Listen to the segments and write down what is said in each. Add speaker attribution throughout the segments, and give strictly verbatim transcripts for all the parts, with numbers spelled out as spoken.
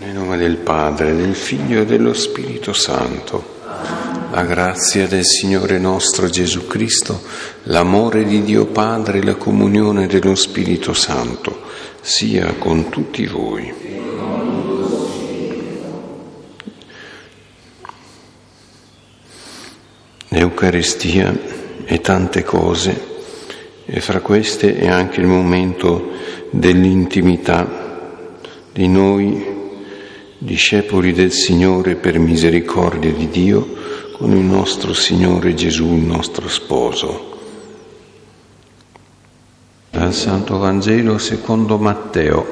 Speaker 1: Nel nome del Padre, del Figlio e dello Spirito Santo. La grazia del Signore nostro Gesù Cristo, l'amore di Dio Padre e la comunione dello Spirito Santo sia con tutti voi. L'Eucaristia è tante cose e fra queste è anche il momento dell'intimità di noi, discepoli del Signore per misericordia di Dio, con il nostro Signore Gesù, il nostro sposo. Dal Santo Vangelo secondo Matteo,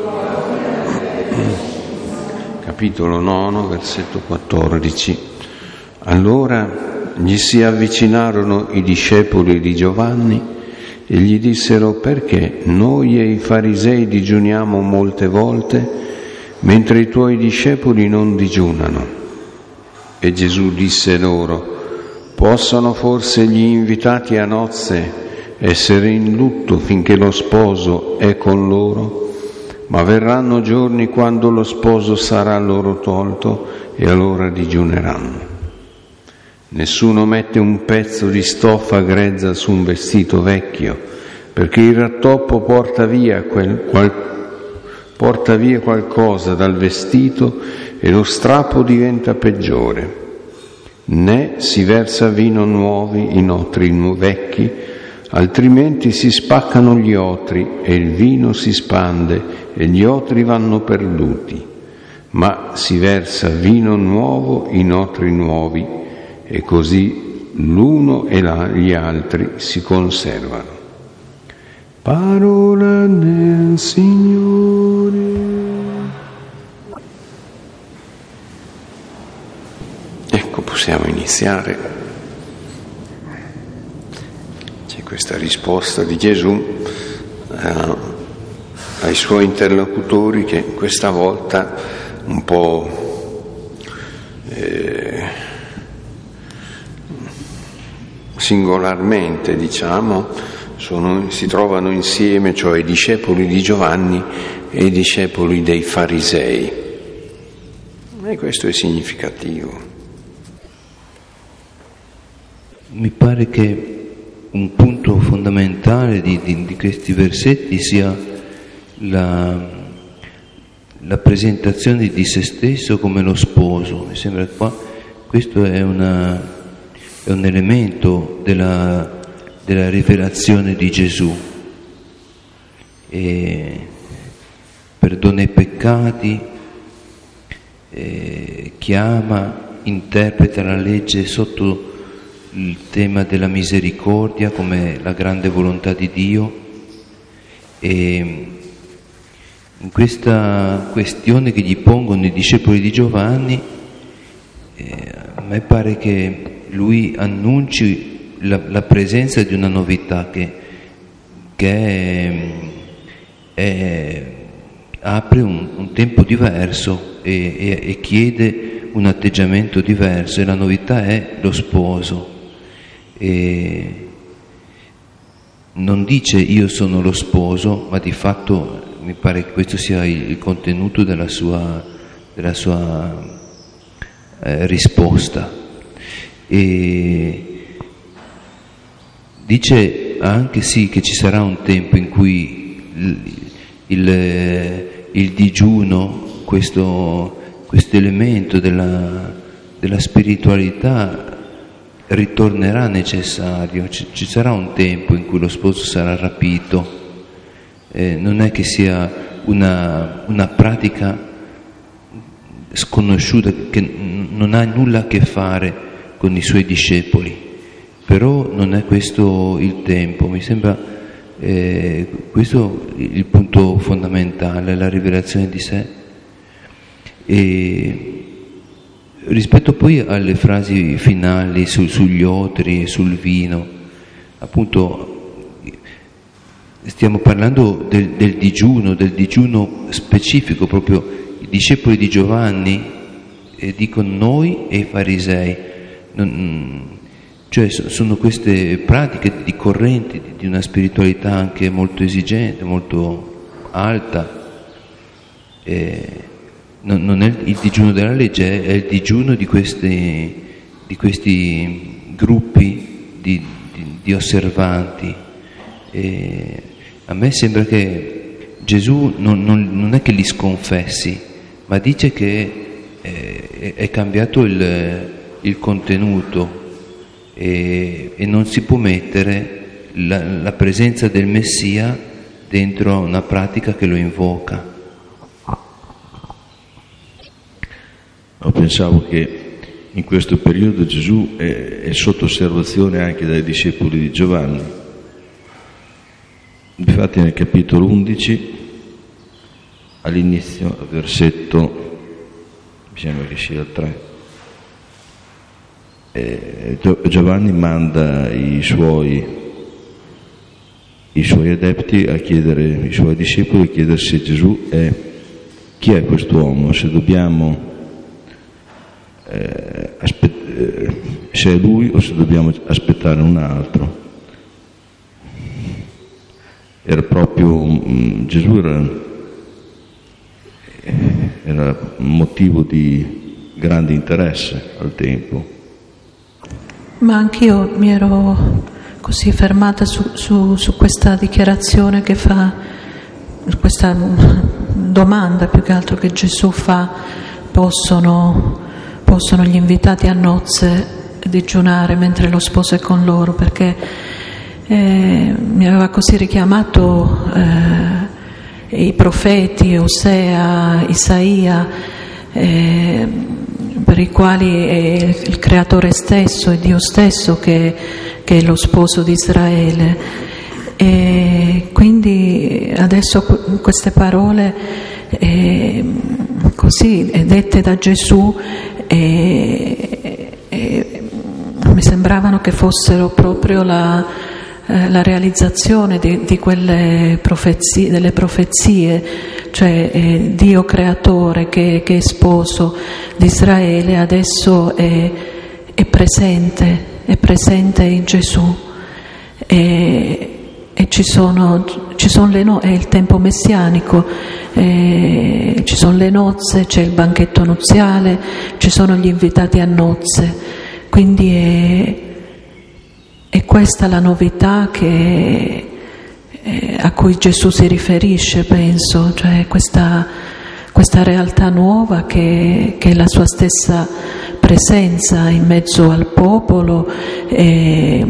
Speaker 1: capitolo nove, versetto quattordici. Allora gli si avvicinarono i discepoli di Giovanni e gli dissero: perché noi e i farisei digiuniamo molte volte, mentre i tuoi discepoli non digiunano? E Gesù disse loro: possono forse gli invitati a nozze essere in lutto finché lo sposo è con loro? Ma verranno giorni quando lo sposo sarà loro tolto e allora digiuneranno. Nessuno mette un pezzo di stoffa grezza su un vestito vecchio, perché il rattoppo porta via quel qual porta via qualcosa dal vestito e lo strappo diventa peggiore. Né si versa vino nuovi in otri vecchi, altrimenti si spaccano gli otri e il vino si spande e gli otri vanno perduti. Ma si versa vino nuovo in otri nuovi e così l'uno e gli altri si conservano. Parola del Signore. Ecco, possiamo iniziare. C'è questa risposta di Gesù eh, ai suoi interlocutori, che questa volta un po' eh, singolarmente, diciamo, Sono, si trovano insieme, cioè i discepoli di Giovanni e i discepoli dei farisei. E questo è significativo.
Speaker 2: Mi pare che un punto fondamentale di, di, di questi versetti sia la, la presentazione di se stesso come lo sposo. Mi sembra che qua questo è, una, è un elemento della della rivelazione di Gesù. E perdona i peccati, e chiama, interpreta la legge sotto il tema della misericordia come la grande volontà di Dio. E in questa questione che gli pongono i discepoli di Giovanni, eh, a me pare che lui annunci La, la presenza di una novità che, che è, è, apre un, un tempo diverso e, e, e chiede un atteggiamento diverso, e la novità è lo sposo. E non dice io sono lo sposo, ma di fatto mi pare che questo sia il, il contenuto della sua, della sua eh, risposta. E dice anche sì che ci sarà un tempo in cui il, il, il digiuno, questo, questo elemento della, della spiritualità ritornerà necessario. Ci, ci sarà un tempo in cui lo sposo sarà rapito. Eh, non è che sia una, una pratica sconosciuta che non ha nulla a che fare con i suoi discepoli. Però non è questo il tempo, mi sembra eh, questo il punto fondamentale, la rivelazione di sé. E rispetto poi alle frasi finali su, sugli otri e sul vino, appunto stiamo parlando del, del digiuno, del digiuno specifico, proprio i discepoli di Giovanni eh, dicono noi e i farisei. Non, Cioè sono queste pratiche di correnti di una spiritualità anche molto esigente, molto alta, eh, non, non è il digiuno della legge, è il digiuno di questi, di questi gruppi di, di, di osservanti. E a me sembra che Gesù non, non, non è che li sconfessi, ma dice che è, è cambiato il, il contenuto e, e non si può mettere la, la presenza del Messia dentro una pratica che lo invoca.
Speaker 3: Io pensavo che in questo periodo Gesù è, è sotto osservazione anche dai discepoli di Giovanni. Infatti nel capitolo undici, all'inizio, al versetto, mi sembra che sia il tre, eh, Giovanni manda i suoi, i suoi adepti a chiedere, i suoi discepoli a chiedere se Gesù è, chi è quest'uomo, se dobbiamo, eh, aspe- eh, se è lui o se dobbiamo aspettare un altro. Era proprio, Gesù era, era motivo di grande interesse al tempo.
Speaker 4: Ma anch'io mi ero così fermata su, su, su questa dichiarazione che fa, questa domanda più che altro che Gesù fa: possono, possono gli invitati a nozze digiunare mentre lo sposo è con loro? Perché Eh, mi aveva così richiamato eh, i profeti, Osea, Isaia, eh, per i quali è il creatore stesso, è Dio stesso che, che è lo sposo di Israele. E quindi adesso queste parole eh, così dette da Gesù eh, eh, mi sembravano che fossero proprio la la realizzazione di, di quelle profezie, delle profezie, cioè eh, Dio creatore che, che è sposo di Israele adesso è, è presente, è presente in Gesù e, e ci sono, ci sono le no, è il tempo messianico, eh, ci sono le nozze, c'è il banchetto nuziale, ci sono gli invitati a nozze, quindi è E questa è la novità che, eh, a cui Gesù si riferisce, penso, cioè questa, questa realtà nuova che, che è la sua stessa presenza in mezzo al popolo e,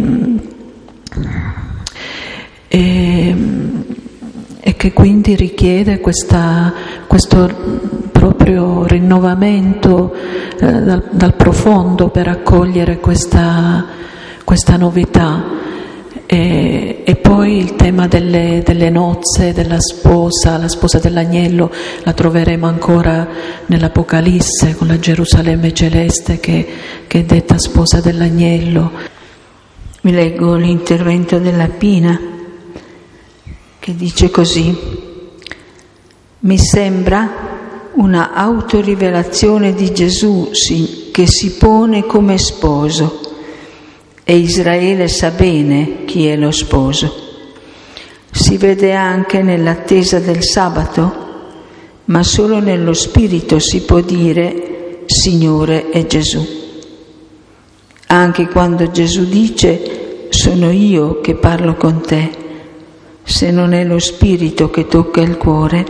Speaker 4: e, e che quindi richiede questa, questo proprio rinnovamento eh, dal, dal profondo per accogliere questa questa novità. E, e poi il tema delle, delle nozze, della sposa, la sposa dell'agnello, la troveremo ancora nell'Apocalisse con la Gerusalemme celeste che, che è detta sposa dell'agnello.
Speaker 5: Vi leggo l'intervento della Pina che dice così: mi sembra una autorivelazione di Gesù che si pone come sposo. E Israele sa bene chi è lo sposo. Si vede anche nell'attesa del sabato, ma solo nello spirito si può dire Signore è Gesù. Anche quando Gesù dice sono io che parlo con te, se non è lo spirito che tocca il cuore.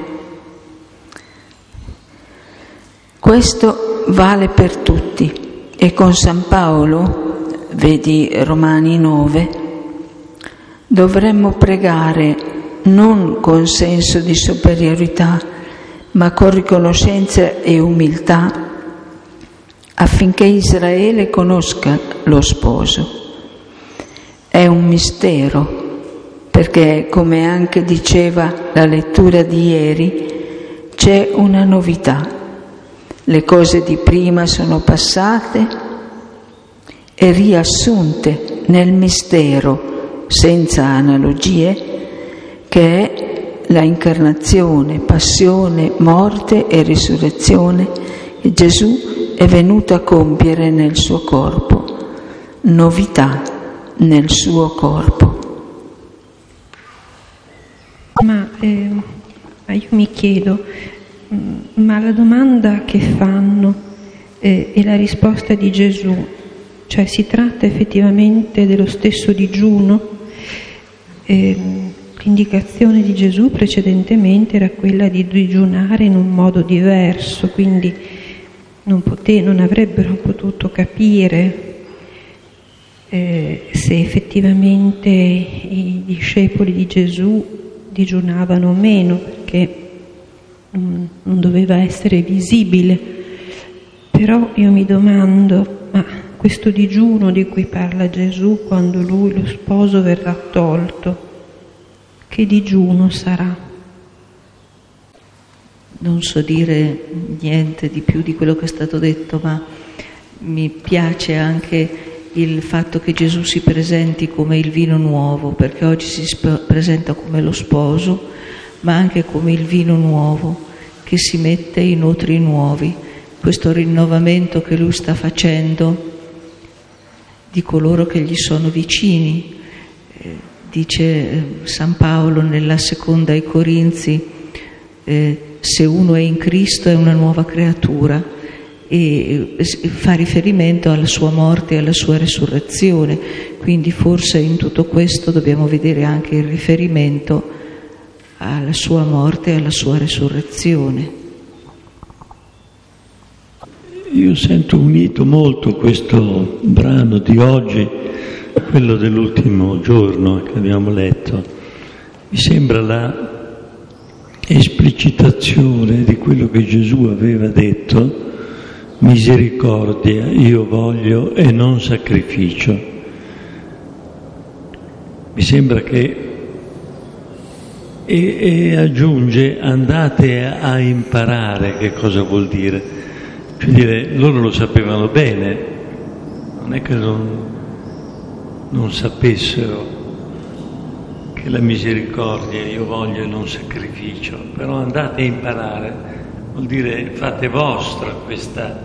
Speaker 5: Questo vale per tutti e con San Paolo, vedi Romani nove, dovremmo pregare non con senso di superiorità, ma con riconoscenza e umiltà, affinché Israele conosca lo sposo. È un mistero, perché, come anche diceva la lettura di ieri, c'è una novità. Le cose di prima sono passate e riassunte nel mistero senza analogie che è la incarnazione, passione, morte e risurrezione che Gesù è venuto a compiere nel suo corpo, novità nel suo corpo.
Speaker 6: Ma eh, io mi chiedo, ma la domanda che fanno eh, e la risposta di Gesù, cioè si tratta effettivamente dello stesso digiuno? Eh, l'indicazione di Gesù precedentemente era quella di digiunare in un modo diverso, quindi non, pote- non avrebbero potuto capire eh, se effettivamente i discepoli di Gesù digiunavano o meno, perché non, non doveva essere visibile. Però io mi domando, ma questo digiuno di cui parla Gesù quando lui, lo sposo, verrà tolto, che digiuno sarà?
Speaker 5: Non so dire niente di più di quello che è stato detto, ma mi piace anche il fatto che Gesù si presenti come il vino nuovo, perché oggi si sp- presenta come lo sposo, ma anche come il vino nuovo che si mette in otri nuovi. Questo rinnovamento che lui sta facendo di coloro che gli sono vicini. Eh, dice eh, San Paolo nella seconda ai Corinzi, eh, se uno è in Cristo è una nuova creatura, e eh, fa riferimento alla sua morte e alla sua resurrezione. Quindi forse in tutto questo dobbiamo vedere anche il riferimento alla sua morte e alla sua resurrezione.
Speaker 7: Io sento unito molto questo brano di oggi, quello dell'ultimo giorno che abbiamo letto. Mi sembra la esplicitazione di quello che Gesù aveva detto: misericordia io voglio e non sacrificio. Mi sembra che e, e aggiunge andate a imparare che cosa vuol dire. Cioè dire, loro lo sapevano bene, non è che non, non sapessero che la misericordia io voglio e non sacrificio, però andate a imparare, vuol dire fate vostra questa,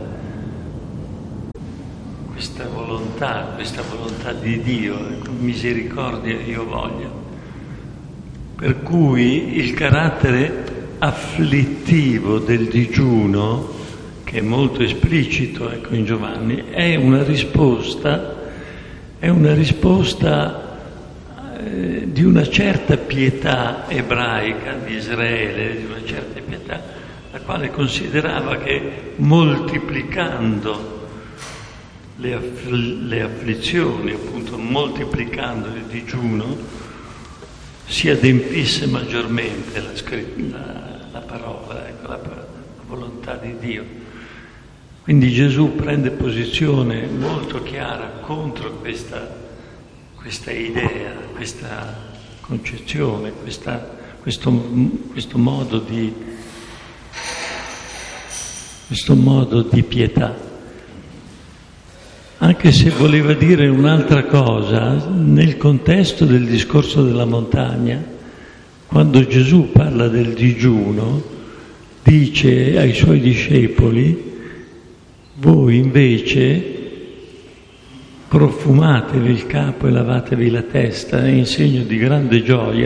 Speaker 7: questa volontà, questa volontà di Dio, misericordia io voglio. Per cui il carattere afflittivo del digiuno, che è molto esplicito, ecco, in Giovanni, è una risposta, è una risposta eh, di una certa pietà ebraica di Israele, di una certa pietà, la quale considerava che moltiplicando le, affl- le afflizioni, appunto moltiplicando il digiuno, si adempisse maggiormente la, la, la parola, ecco, la, la volontà di Dio. Quindi Gesù prende posizione molto chiara contro questa, questa idea, questa concezione, questa, questo, questo, modo di, questo modo di pietà. Anche se voleva dire un'altra cosa, nel contesto del discorso della montagna, quando Gesù parla del digiuno, dice ai suoi discepoli: voi invece profumatevi il capo e lavatevi la testa in segno di grande gioia.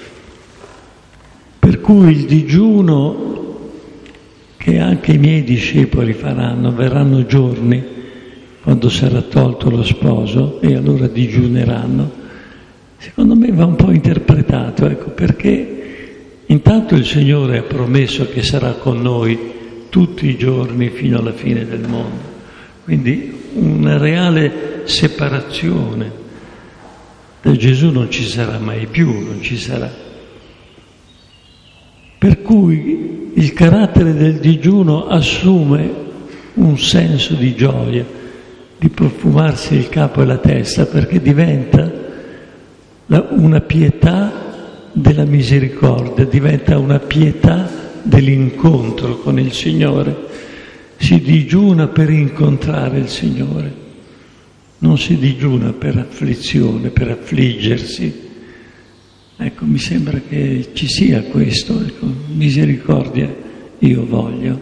Speaker 7: Per cui il digiuno che anche i miei discepoli faranno, verranno giorni quando sarà tolto lo sposo e allora digiuneranno, secondo me va un po' interpretato, ecco, perché intanto il Signore ha promesso che sarà con noi tutti i giorni fino alla fine del mondo, quindi una reale separazione da Gesù non ci sarà mai più, non ci sarà. Per cui il carattere del digiuno assume un senso di gioia, di profumarsi il capo e la testa, perché diventa una pietà della misericordia, diventa una pietà dell'incontro con il Signore. Si digiuna per incontrare il Signore, non si digiuna per afflizione, per affliggersi. Ecco, mi sembra che ci sia questo, ecco, misericordia io voglio.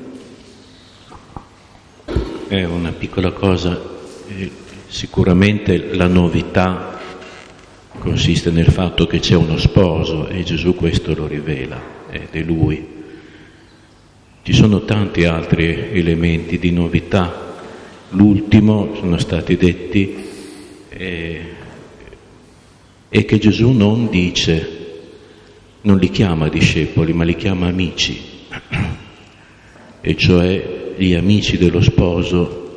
Speaker 1: È una piccola cosa, eh, sicuramente la novità consiste nel fatto che c'è uno sposo e Gesù questo lo rivela, ed è Lui.
Speaker 8: Ci sono tanti altri elementi di novità. L'ultimo, sono stati detti, eh, è che Gesù non dice, non li chiama discepoli, ma li chiama amici, e cioè gli amici dello sposo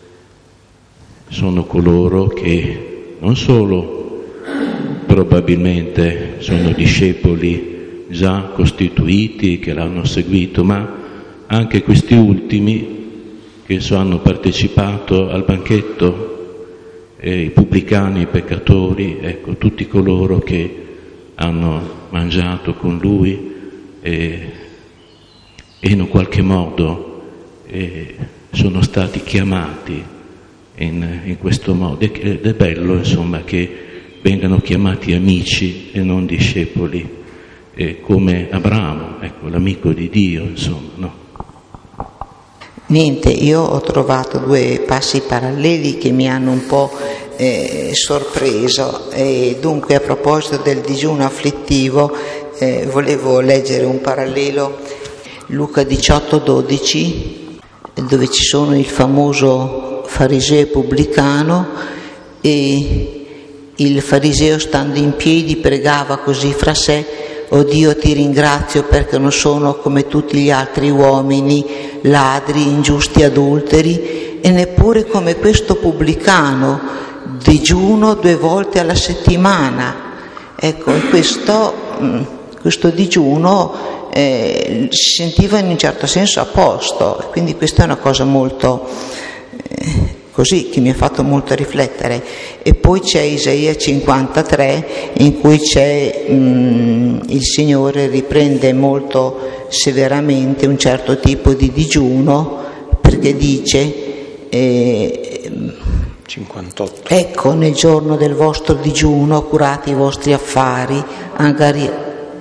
Speaker 8: sono coloro che non solo probabilmente sono discepoli già costituiti, che l'hanno seguito, ma anche questi ultimi che so, hanno partecipato al banchetto, eh, i pubblicani, i peccatori, ecco, tutti coloro che hanno mangiato con lui eh, e in un qualche modo eh, sono stati chiamati in, in questo modo. Ed è bello, insomma, che vengano chiamati amici e non discepoli, eh, come Abramo, ecco, l'amico di Dio, insomma, no?
Speaker 9: Niente, io ho trovato due passi paralleli che mi hanno un po' eh, sorpreso, e dunque a proposito del digiuno afflittivo eh, volevo leggere un parallelo, Luca diciotto dodici, dove ci sono il famoso fariseo pubblicano, e il fariseo stando in piedi pregava così fra sé: «O Dio, ti ringrazio perché non sono come tutti gli altri uomini, ladri, ingiusti, adulteri, e neppure come questo pubblicano, digiuno due volte alla settimana». Ecco, questo, questo digiuno eh, si sentiva in un certo senso a posto, quindi questa è una cosa molto eh, così, che mi ha fatto molto riflettere. E poi c'è Isaia cinquantatré, in cui c'è mh, il Signore riprende molto severamente un certo tipo di digiuno, perché dice eh,
Speaker 1: cinquantotto.
Speaker 9: «Ecco, nel giorno del vostro digiuno curate i vostri affari, angari...»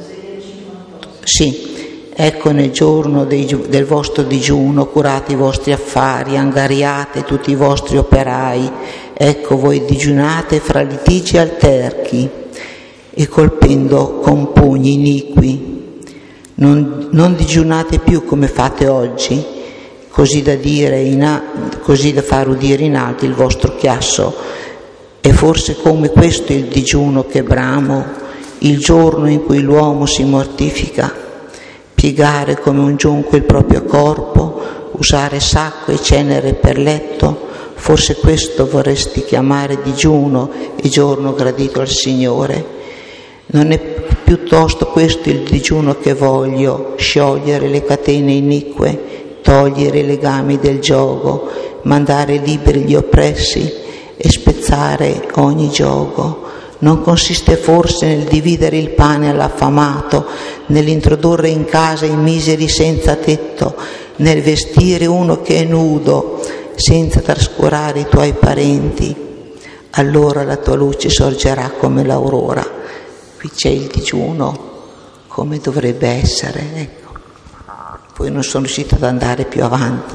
Speaker 9: Sì. «Ecco, nel giorno dei, del vostro digiuno curate i vostri affari, angariate tutti i vostri operai. Ecco, voi digiunate fra litigi alterchi e colpendo con pugni iniqui. Non, non digiunate più come fate oggi, così da, dire in a, così da far udire in alto il vostro chiasso. È forse come questo il digiuno che bramo, il giorno in cui l'uomo si mortifica? Piegare come un giunco il proprio corpo, usare sacco e cenere per letto, forse questo vorresti chiamare digiuno e giorno gradito al Signore? Non è piuttosto questo il digiuno che voglio: sciogliere le catene inique, togliere i legami del giogo, mandare liberi gli oppressi e spezzare ogni giogo. Non consiste forse nel dividere il pane all'affamato, nell'introdurre in casa i miseri senza tetto, nel vestire uno che è nudo, senza trascurare i tuoi parenti? Allora la tua luce sorgerà come l'aurora». Qui c'è il digiuno come dovrebbe essere, ecco. Poi non sono riuscita ad andare più avanti.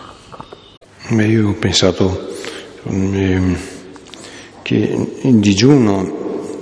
Speaker 1: Beh, io ho pensato eh, che il digiuno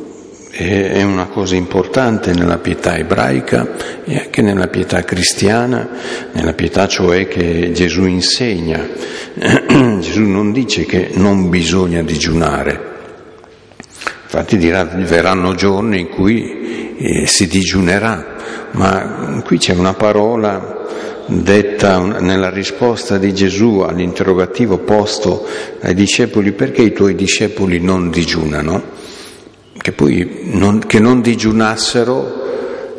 Speaker 1: è una cosa importante nella pietà ebraica e anche nella pietà cristiana, nella pietà cioè che Gesù insegna. Gesù non dice che non bisogna digiunare, infatti dirà verranno giorni in cui eh, si digiunerà, ma qui c'è una parola detta nella risposta di Gesù all'interrogativo posto ai discepoli: perché i tuoi discepoli non digiunano? Che poi non, che non digiunassero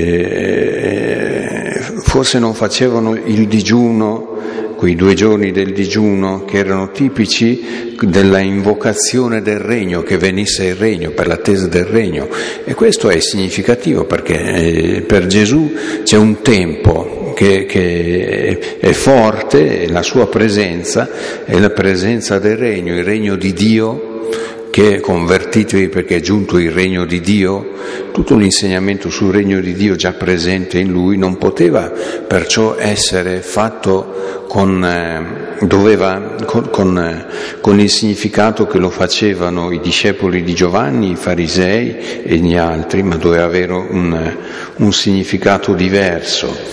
Speaker 1: eh, forse non facevano il digiuno, quei due giorni del digiuno che erano tipici della invocazione del regno, che venisse il regno, per l'attesa del regno. E questo è significativo perché eh, per Gesù c'è un tempo Che, che è forte, la sua presenza è la presenza del regno, il regno di Dio, che convertitevi perché è giunto il regno di Dio. Tutto l'insegnamento sul regno di Dio già presente in lui non poteva perciò essere fatto con, eh, doveva, con, con, eh, con il significato che lo facevano i discepoli di Giovanni, i farisei e gli altri, ma doveva avere un, un significato diverso.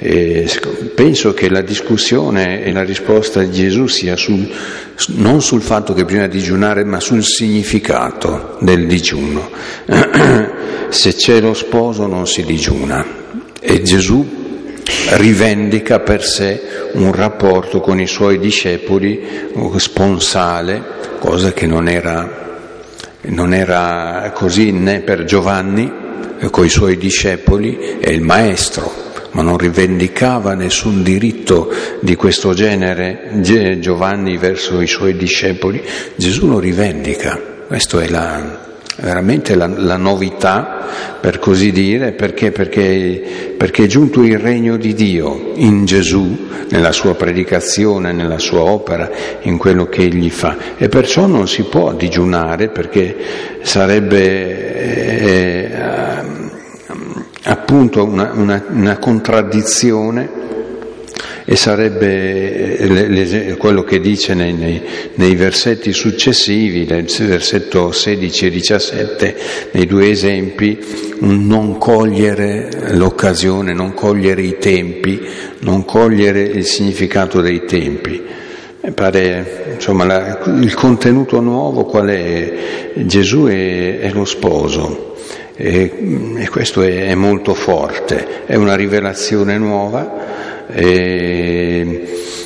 Speaker 1: E penso che la discussione e la risposta di Gesù sia sul, non sul fatto che bisogna digiunare, ma sul significato del digiuno. Se c'è lo sposo non si digiuna, e Gesù rivendica per sé un rapporto con i suoi discepoli sponsale, cosa che non era, non era così né per Giovanni con i suoi discepoli, è il maestro, ma non rivendicava nessun diritto di questo genere Giovanni verso i suoi discepoli. Gesù lo rivendica. Questa è la, veramente la, la novità, per così dire, perché, perché, perché è giunto il regno di Dio in Gesù, nella sua predicazione, nella sua opera, in quello che egli fa, e perciò non si può digiunare, perché sarebbe eh, appunto una, una, una contraddizione, e sarebbe le, le, quello che dice nei, nei, nei versetti successivi, nel versetto sedici e diciassette, nei due esempi, un non cogliere l'occasione, non cogliere i tempi, non cogliere il significato dei tempi. Mi pare, insomma, la, il contenuto nuovo qual è? Gesù è, è lo sposo. E, e questo è, è molto forte, è una rivelazione nuova, e,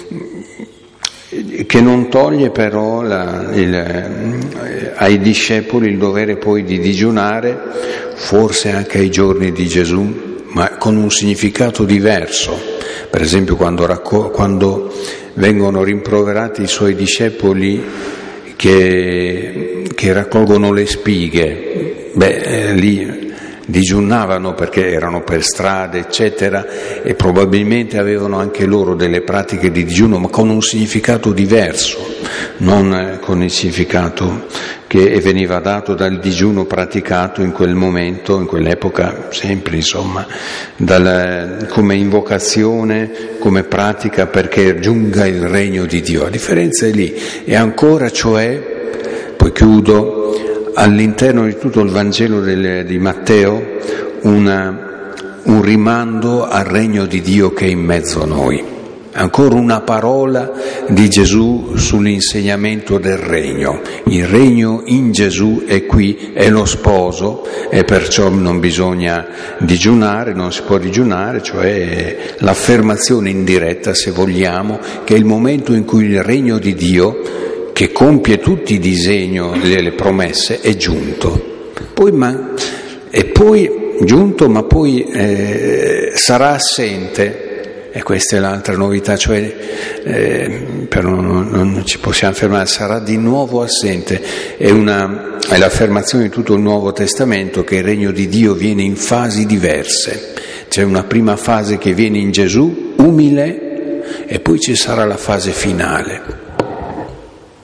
Speaker 1: che non toglie però la, il, ai discepoli il dovere poi di digiunare, forse anche ai giorni di Gesù, ma con un significato diverso. Per esempio quando, racco- quando vengono rimproverati i suoi discepoli che, che raccolgono le spighe, beh, eh, lì digiunavano perché erano per strade, eccetera, e probabilmente avevano anche loro delle pratiche di digiuno, ma con un significato diverso, non con il significato che veniva dato dal digiuno praticato in quel momento, in quell'epoca, sempre, insomma, dal, come invocazione, come pratica perché giunga il regno di Dio. La differenza è lì. E ancora, cioè, poi chiudo, all'interno di tutto il Vangelo del, di Matteo, una, un rimando al regno di Dio che è in mezzo a noi. Ancora una parola di Gesù sull'insegnamento del regno. Il regno in Gesù è qui, è lo sposo, e perciò non bisogna digiunare, non si può digiunare, cioè l'affermazione indiretta, se vogliamo, che è il momento in cui il regno di Dio, che compie tutti i disegni delle promesse, è giunto. Poi, ma, e poi giunto, ma poi eh, sarà assente, e questa è l'altra novità, cioè, eh, però non, non ci possiamo fermare, sarà di nuovo assente. È, una, è l'affermazione di tutto il Nuovo Testamento che il regno di Dio viene in fasi diverse. C'è una prima fase che viene in Gesù, umile, e poi ci sarà la fase finale.